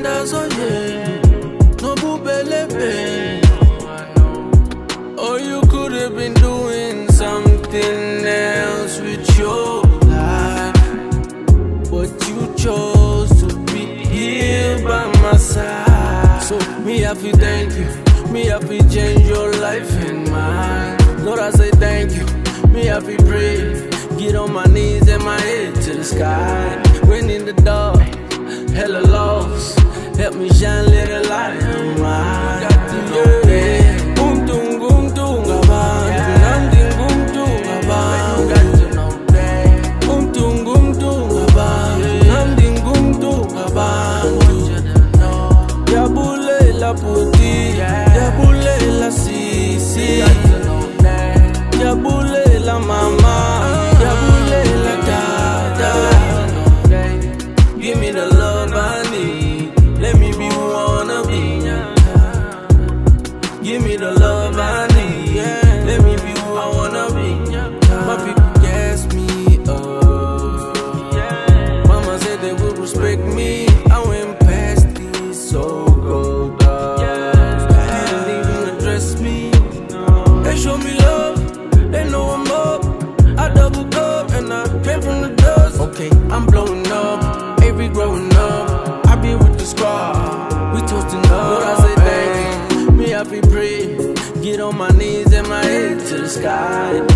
Tanda soye, no bubelebe. Or you could have been doing something else with your life, but you chose to be here by my side. So me have to thank you, me have to change your life and mine. Lord, I say thank you, me have to pray, get on my knees and my head to the sky. When in the dark, hella lost, help me shine little light on mine. Puti, ya bule la sisi, ya bule la mama, ya bule la dada. Give me the love I need, let me be who I wanna be. Give me the love I need, let me be who I wanna be. My people gas me up, mama said they would respect me. I went past these so cold. They show me love, they know I'm up. I double up and I came from the dust. Okay, I'm blowing up, every growing up. I be with the squad, we toasting up. Lord, I say thank you, me I be pray, get on my knees and my head to the sky.